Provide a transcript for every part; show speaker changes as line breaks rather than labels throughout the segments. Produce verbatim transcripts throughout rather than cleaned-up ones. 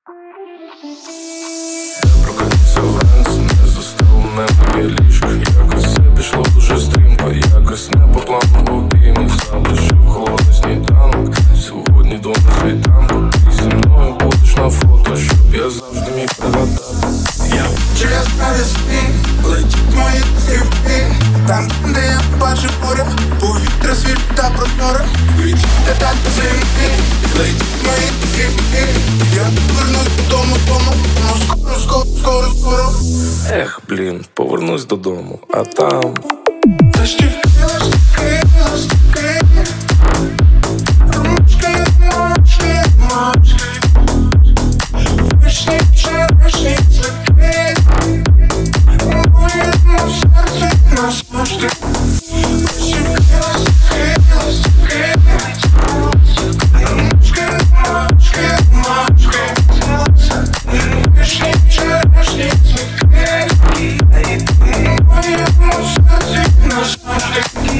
Прокинувся вранці, не застав мене моє ліжко. Якось все пішло дуже стрімко, якось не по плану обіймів. Залишив холодний сніданок. Сьогодні до на світанку. Ти зі мною будеш на фото, щоб я завжди міг пригадати.
Я через навісні летять мої стрівки. Там, де я бачу поряд, повітря світ та прозоре. Відійде так до землі, летять мої стрівки. Я повернусь додому, дому, ну скоро, скоро, скоро, скоро.
Ех, блін, повернусь додому, а там
Ластівки, ластівки, ластівки. Ручки, мочки, мочки. Вишні, черешні, цвітки. У моєму серці назавжди. Ластівки, ластівки, ластівки. Ручки, мочки, мочки. Вишні, черешні, цвітки. У моєму серці назавжди.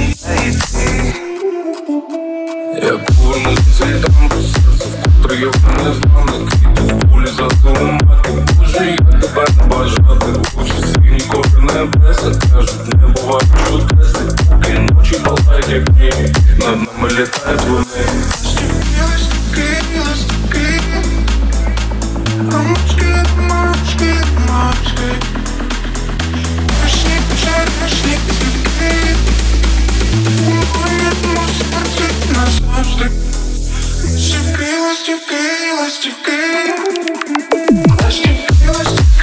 я повернусь до світанку. Серце вкотре я вже не знаю. Квіти в полі задумати. Боже, я тебе не бажати. Очі сині, кожен небеса. Кажуть, не бувають чудеси. Поки ночі палають, як дні. Над нами літають вони.
Ластівки, ластівки, ластівки. Ручки, мочки, мочки. Вишні, черешні, цвітки. У моєму серці назавжди. Ластівки, ластівки, ластівки. Ластівки, ластівки.